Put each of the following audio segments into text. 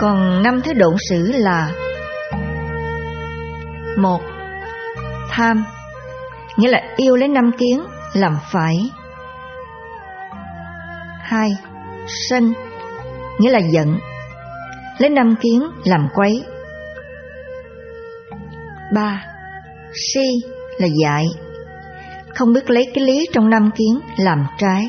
Còn 5 thứ độn sử là: 1. Tham, nghĩa là yêu lấy 5 kiến làm phải. 2. Sân, nghĩa là giận, lấy 5 kiến làm quấy. 3. Si là dại, không biết lấy cái lý trong 5 kiến làm trái.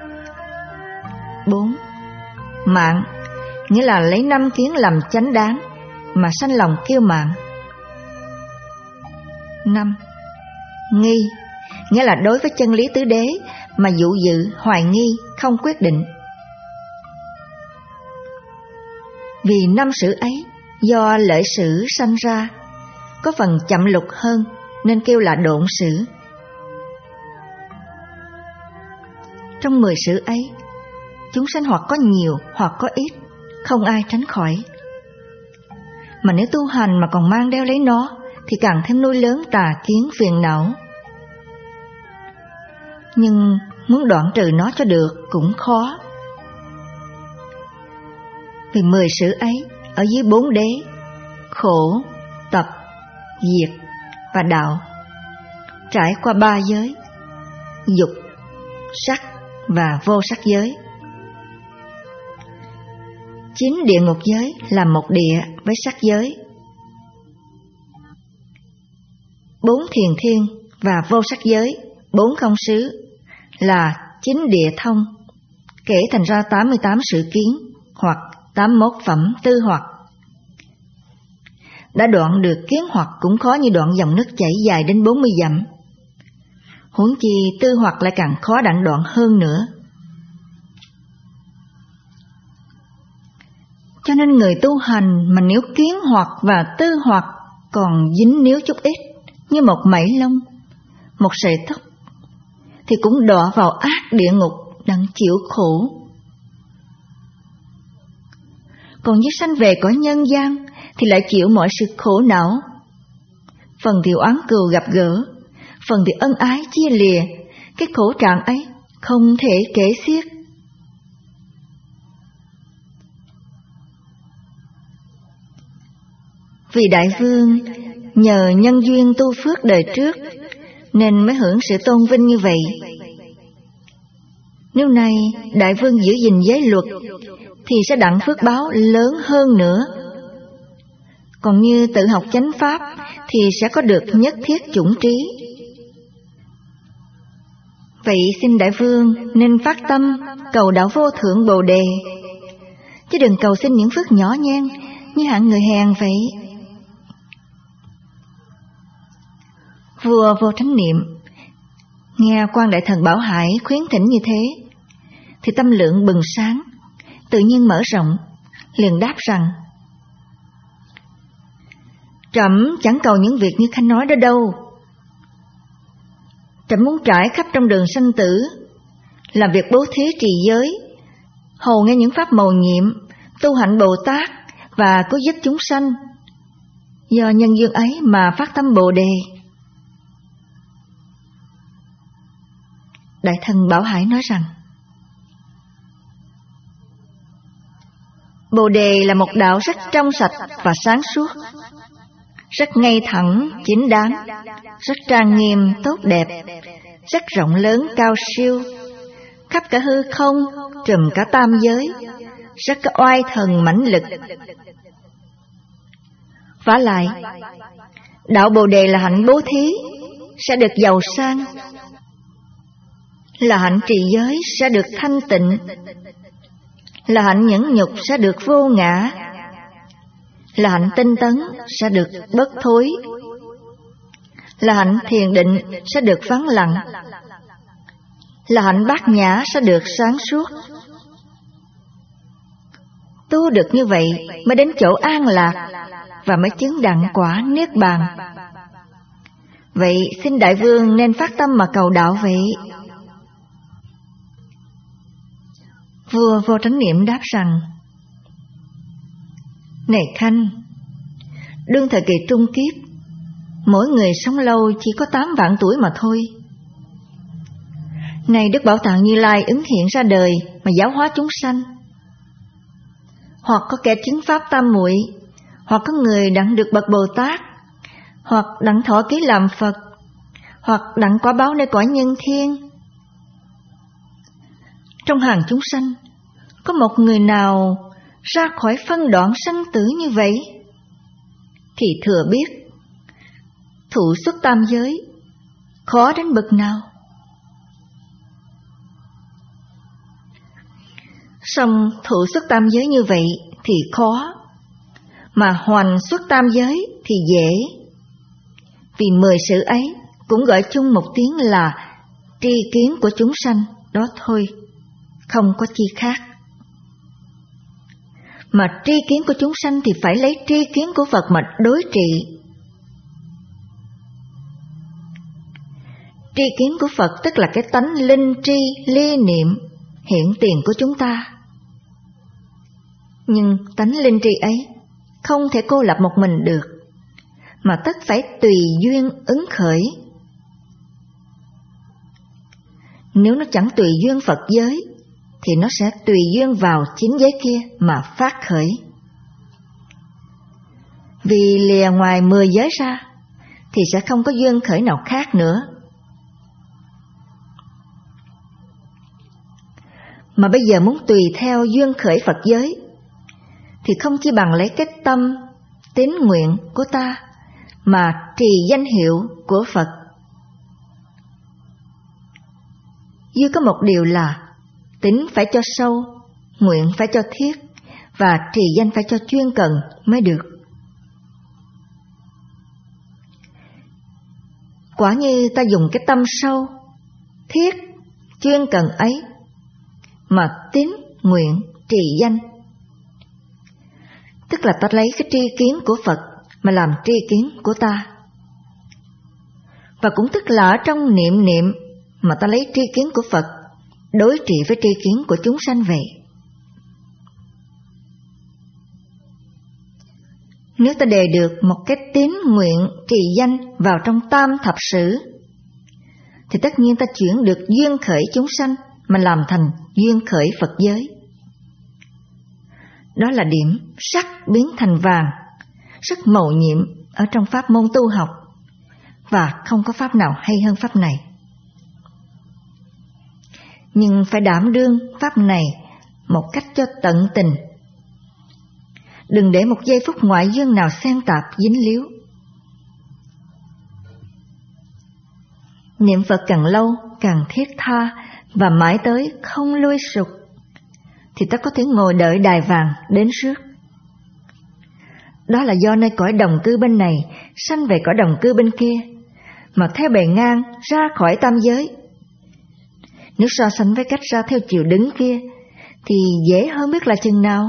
4. Mạn, nghĩa là lấy 5 kiến làm chánh đáng mà sanh lòng kiêu mạn. 5. Nghi, nghĩa là đối với chân lý tứ đế mà dụ dự, hoài nghi, không quyết định. Vì 5 sử ấy do lợi sử sanh ra, có phần chậm lục hơn nên kêu là độn sử. Trong 10 sử ấy, chúng sanh hoặc có nhiều hoặc có ít, không ai tránh khỏi. Mà nếu tu hành mà còn mang đeo lấy nó thì càng thêm nuôi lớn tà kiến phiền não. Nhưng muốn đoạn trừ nó cho được cũng khó. Vì 10 sử ấy ở dưới 4 đế: khổ, tập, diệt và đạo, trải qua 3 giới: dục, sắc và vô sắc giới. 9 địa ngục giới là một địa với sắc giới. 4 thiền thiên và vô sắc giới, 4 không xứ là 9 địa thông, kể thành ra 88 sự kiến hoặc 81 phẩm tư hoặc. Đã đoạn được kiến hoặc cũng khó như đoạn dòng nước chảy dài đến 40 dặm. Huống chi tư hoặc lại càng khó đặng đoạn hơn nữa. Cho nên người tu hành mà nếu kiến hoặc và tư hoặc còn dính níu chút ít, như một mảy lông, một sợi tóc, thì cũng đọa vào ác địa ngục đặng chịu khổ. Còn như sanh về cõi nhân gian thì lại chịu mọi sự khổ não. Phần thì oán cừu gặp gỡ, phần thì ân ái chia lìa, cái khổ trạng ấy không thể kể xiết. Vì Đại Vương nhờ nhân duyên tu phước đời trước nên mới hưởng sự tôn vinh như vậy. Nếu nay Đại Vương giữ gìn giới luật thì sẽ đặng phước báo lớn hơn nữa. Còn như tự học chánh pháp thì sẽ có được nhất thiết chủng trí. Vậy xin Đại Vương nên phát tâm cầu đạo vô thượng Bồ Đề, chứ đừng cầu xin những phước nhỏ nhen như hạng người hèn vậy. Vua Vô Tránh Niệm nghe quan đại thần Bảo Hải khuyến thỉnh như thế thì tâm lượng bừng sáng, tự nhiên mở rộng, liền đáp rằng: Trẫm chẳng cầu những việc như Khanh nói đó đâu. Trẫm muốn trải khắp trong đường sanh tử, làm việc bố thí trì giới, hầu nghe những pháp mầu nhiệm, tu hạnh Bồ Tát và cứu giúp chúng sanh. Do nhân duyên ấy mà phát tâm Bồ Đề. Đại thần Bảo Hải nói rằng: Bồ Đề là một đạo rất trong sạch và sáng suốt, rất ngay thẳng, chính đáng, rất trang nghiêm, tốt đẹp, rất rộng lớn, cao siêu, khắp cả hư không, trùm cả tam giới, rất có oai thần mãnh lực. Vả lại, đạo Bồ Đề là hạnh bố thí, sẽ được giàu sang, là hạnh trì giới sẽ được thanh tịnh, là hạnh nhẫn nhục sẽ được vô ngã, là hạnh tinh tấn sẽ được bất thối, là hạnh thiền định sẽ được vắng lặng, là hạnh bát nhã sẽ được sáng suốt. Tu được như vậy mới đến chỗ an lạc và mới chứng đặng quả niết bàn. Vậy xin Đại Vương nên phát tâm mà cầu đạo vậy. Vua Vô Tránh Niệm đáp rằng: Này Khanh, đương thời kỳ trung kiếp, mỗi người sống lâu chỉ có 8 vạn tuổi mà thôi. Nay Đức Bảo Tạng Như Lai ứng hiện ra đời mà giáo hóa chúng sanh. hoặc có kẻ chứng pháp tam muội, hoặc có người đặng được bậc Bồ Tát, hoặc đặng thọ ký làm Phật, hoặc đặng quả báo nơi cõi nhân thiên. Trong hàng chúng sanh, có một người nào ra khỏi phân đoạn sanh tử như vậy, thì thừa biết thụ xuất tam giới khó đến bậc nào. Song thụ xuất tam giới như vậy thì khó, mà hoành xuất tam giới thì dễ. Vì 10 sự ấy cũng gọi chung một tiếng là tri kiến của chúng sanh đó thôi, không có chi khác. Mà tri kiến của chúng sanh thì phải lấy tri kiến của Phật mà đối trị. Tri kiến của Phật tức là cái tánh linh tri, ly niệm, hiện tiền của chúng ta. Nhưng tánh linh tri ấy không thể cô lập một mình được, mà tất phải tùy duyên ứng khởi. Nếu nó chẳng tùy duyên Phật giới, thì nó sẽ tùy duyên vào chính giới kia mà phát khởi. Vì lìa ngoài 10 giới ra, thì sẽ không có duyên khởi nào khác nữa. Mà bây giờ muốn tùy theo duyên khởi Phật giới, thì không chỉ bằng lấy cái tâm, tín nguyện của ta, mà trì danh hiệu của Phật. Duy có một điều là tín phải cho sâu, nguyện phải cho thiết, và trì danh phải cho chuyên cần mới được. Quả như ta dùng cái tâm sâu, thiết, chuyên cần ấy, mà tín, nguyện, trì danh, tức là ta lấy cái tri kiến của Phật mà làm tri kiến của ta. Và cũng tức là ở trong niệm niệm mà ta lấy tri kiến của Phật đối trị với tri kiến của chúng sanh vậy. Nếu ta đề được một cái tín nguyện trì danh vào trong tam thập sử, thì tất nhiên ta chuyển được duyên khởi chúng sanh mà làm thành duyên khởi Phật giới. Đó là điểm sắc biến thành vàng, rất mầu nhiệm ở trong pháp môn tu học, và không có pháp nào hay hơn pháp này. Nhưng phải đảm đương pháp này một cách cho tận tình. Đừng để một giây phút ngoại duyên nào xen tạp dính líu. Niệm Phật càng lâu, càng thiết tha và mãi tới không lui sụp, thì ta có thể ngồi đợi đài vàng đến rước. Đó là do nơi cõi đồng cư bên này sanh về cõi đồng cư bên kia, mà theo bề ngang ra khỏi tam giới. Nếu so sánh với cách ra theo chiều đứng kia, thì dễ hơn biết là chừng nào.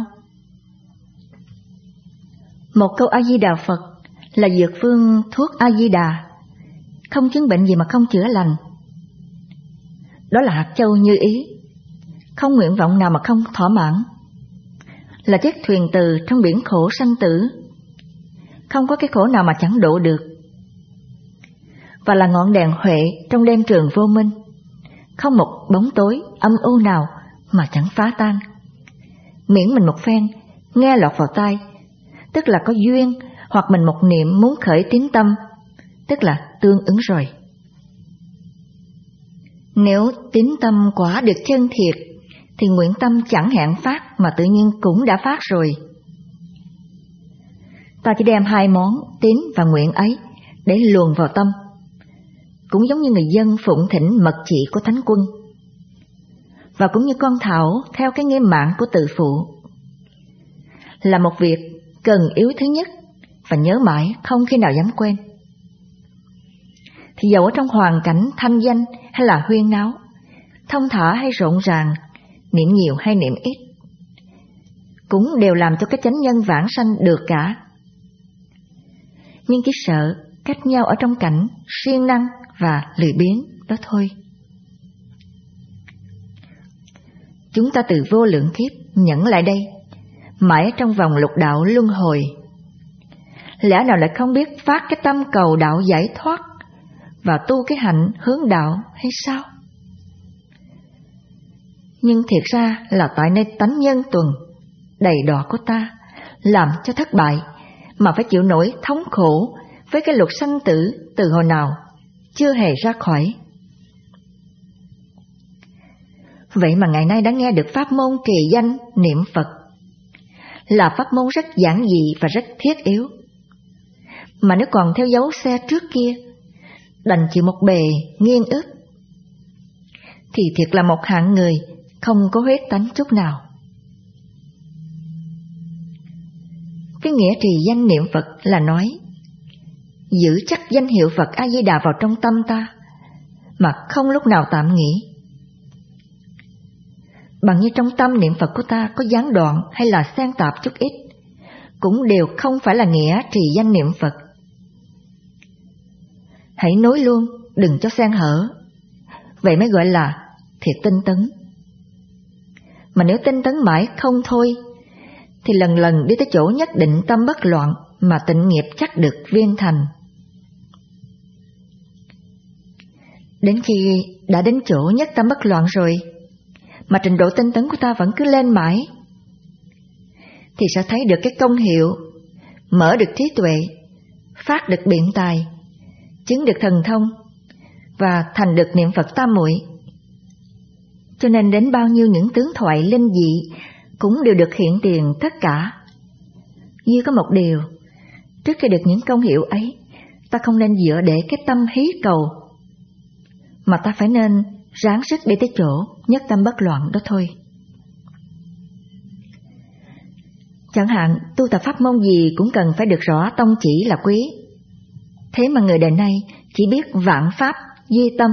Một câu A-di-đà Phật là dược phương thuốc A-di-đà, không chứng bệnh gì mà không chữa lành. Đó là hạt châu như ý, không nguyện vọng nào mà không thỏa mãn, là chiếc thuyền từ trong biển khổ sanh tử, không có cái khổ nào mà chẳng độ được, và là ngọn đèn huệ trong đêm trường vô minh, không một bóng tối âm u nào mà chẳng phá tan. Miễn mình một phen nghe lọt vào tai, tức là có duyên, hoặc mình một niệm muốn khởi tín tâm, tức là tương ứng rồi. Nếu tín tâm quả được chân thiệt, thì nguyện tâm chẳng hẹn phát mà tự nhiên cũng đã phát rồi. Ta chỉ đem hai món tín và nguyện ấy để luồn vào tâm, cũng giống như người dân phụng thỉnh mật chỉ của Thánh Quân, và cũng như con thảo theo cái nghe mạng của Từ Phụ. Là một việc cần yếu thứ nhất và nhớ mãi không khi nào dám quên. Thì dầu ở trong hoàn cảnh thanh danh hay là huyên náo, thông thả hay rộn ràng, niệm nhiều hay niệm ít, cũng đều làm cho cái chánh nhân vãng sanh được cả. Nhưng chỉ sợ cách nhau ở trong cảnh siêng năng và lười biếng đó thôi. Chúng ta từ vô lượng kiếp nhẫn lại đây, mãi trong vòng lục đạo luân hồi, lẽ nào lại không biết phát cái tâm cầu đạo giải thoát và tu cái hạnh hướng đạo hay sao? Nhưng thiệt ra là tại nơi tánh nhân tuần, đầy đọa của ta, làm cho thất bại, mà phải chịu nổi thống khổ với cái luật sanh tử từ hồi nào chưa hề ra khỏi. Vậy mà ngày nay đã nghe được pháp môn kỳ danh niệm Phật, là pháp môn rất giản dị và rất thiết yếu. Mà nếu còn theo dấu xe trước kia, đành chịu một bề nghiêng ức, thì thiệt là một hạng người không có huyết tánh chút nào. Cái nghĩa trì danh niệm Phật là nói giữ chắc danh hiệu Phật A Di Đà vào trong tâm ta, mà không lúc nào tạm nghỉ. Bằng như trong tâm niệm Phật của ta có gián đoạn hay là xen tạp chút ít, cũng đều không phải là nghĩa trì danh niệm Phật. Hãy nối luôn, đừng cho xen hở, vậy mới gọi là thiệt tinh tấn. Mà nếu tinh tấn mãi không thôi, thì lần lần đi tới chỗ nhất định tâm bất loạn, mà tịnh nghiệp chắc được viên thành. Đến khi đã đến chỗ nhất tâm bất loạn rồi, mà trình độ tinh tấn của ta vẫn cứ lên mãi, thì sẽ thấy được cái công hiệu mở được trí tuệ, phát được biện tài, chứng được thần thông và thành được niệm Phật tam muội. Cho nên đến bao nhiêu những tướng thoại linh dị cũng đều được hiện tiền tất cả. Duy có một điều, trước khi được những công hiệu ấy, ta không nên dựa để cái tâm hí cầu, mà ta phải nên ráng sức đi tới chỗ nhất tâm bất loạn đó thôi. Chẳng hạn tu tập pháp môn gì cũng cần phải được rõ tông chỉ là quý. Thế mà người đời nay chỉ biết vạn pháp duy tâm,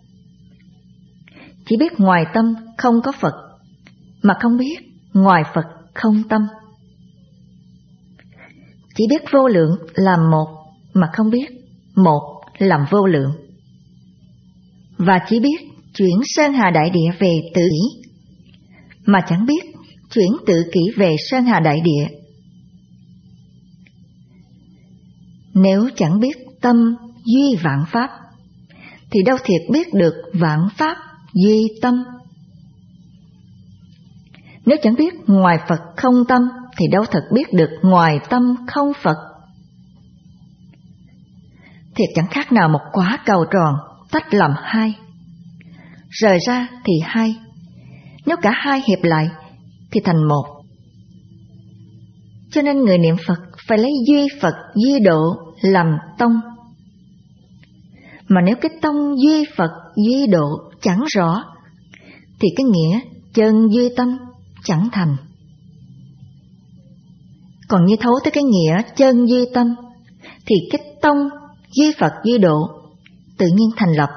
chỉ biết ngoài tâm không có Phật, mà không biết ngoài Phật không tâm. Chỉ biết vô lượng làm một, mà không biết một làm vô lượng. Và chỉ biết chuyển Sơn Hà Đại Địa về tự kỷ, mà chẳng biết chuyển tự kỷ về Sơn Hà Đại Địa. Nếu chẳng biết tâm duy vạn pháp, thì đâu thiệt biết được vạn pháp duy tâm. Nếu chẳng biết ngoài Phật không tâm, thì đâu thật biết được ngoài tâm không Phật. Thiệt chẳng khác nào một quả cầu tròn tách làm hai, rời ra thì hai, nếu cả hai hiệp lại thì thành một. Cho nên người niệm Phật phải lấy duy Phật duy độ làm tông. Mà nếu cái tông duy Phật duy độ chẳng rõ, thì cái nghĩa chân duy tâm chẳng thành. Còn như thấu tới cái nghĩa chân duy tâm, thì cái tông duy Phật duy độ tự nhiên thành lập.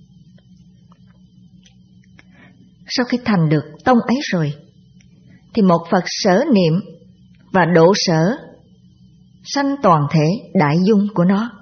Sau khi thành được tông ấy rồi, thì một Phật sở niệm và độ sở sanh toàn thể đại dung của nó.